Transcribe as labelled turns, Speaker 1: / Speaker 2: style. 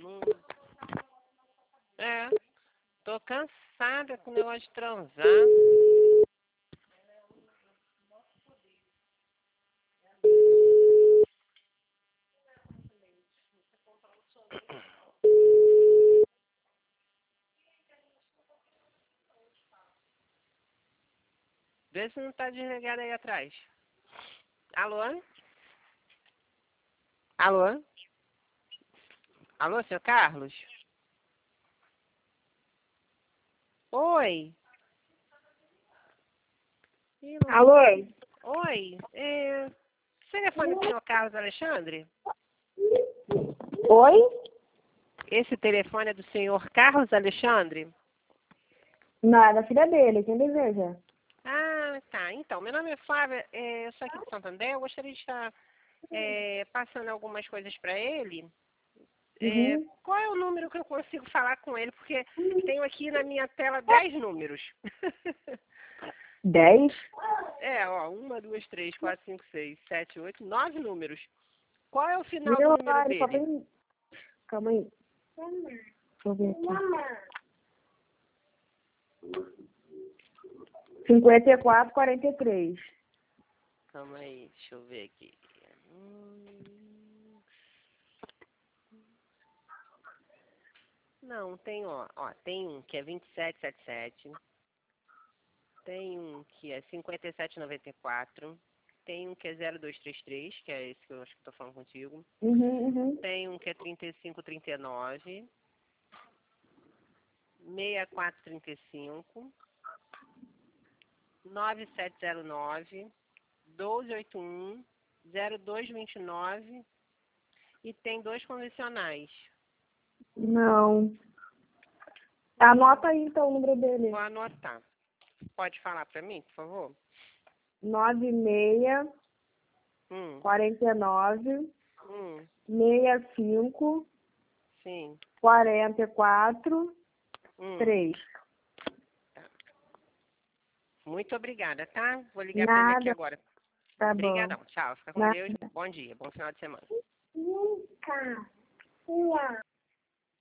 Speaker 1: Não... É, tô cansada com o negócio de transar. Vê se não tá desligado aí atrás. Alô? Alô? Alô, seu Carlos? Oi? Ih, não-
Speaker 2: Alô?
Speaker 1: Oi? Telefone do senhor Carlos Alexandre?
Speaker 2: Oi?
Speaker 1: Esse telefone é do senhor Carlos Alexandre?
Speaker 2: Não, é da filha dele, quem deseja?
Speaker 1: Ah, tá. Então, meu nome é Flávia, eu sou aqui de Santo André, eu gostaria de estar passando algumas coisas para ele.
Speaker 2: Uhum.
Speaker 1: Qual é o número que eu consigo falar com ele? Porque tenho aqui na minha tela 10 números.
Speaker 2: 10?
Speaker 1: Ó, 1, 2, 3, 4, 5, 6, 7, 8, 9 números. Qual é o final do
Speaker 2: Meu
Speaker 1: número
Speaker 2: pai, só
Speaker 1: dele?
Speaker 2: tem... Calma aí. Deixa eu ver aqui. 5443.
Speaker 1: Calma aí, deixa eu ver aqui. Não, tem, tem um que é 2777, tem um que é 5794, tem um que é 0233, que é esse que eu acho que estou falando contigo,
Speaker 2: Uhum.
Speaker 1: tem um que é 3539, 6435, 9709, 1281, 0229 e tem dois convencionais.
Speaker 2: Não. Anota aí então o número dele.
Speaker 1: Vou anotar. Pode falar para mim, por favor?
Speaker 2: 96
Speaker 1: Hum,
Speaker 2: 49
Speaker 1: hum,
Speaker 2: 65
Speaker 1: sim.
Speaker 2: 44
Speaker 1: Hum.
Speaker 2: 3.
Speaker 1: Tá. Muito obrigada, tá? Vou ligar para ele aqui
Speaker 2: Nada,
Speaker 1: agora.
Speaker 2: tá bom.
Speaker 1: Obrigadão. Tchau. Fica com
Speaker 2: Nada.
Speaker 1: Deus. Bom dia. Bom final de semana.
Speaker 2: Nunca.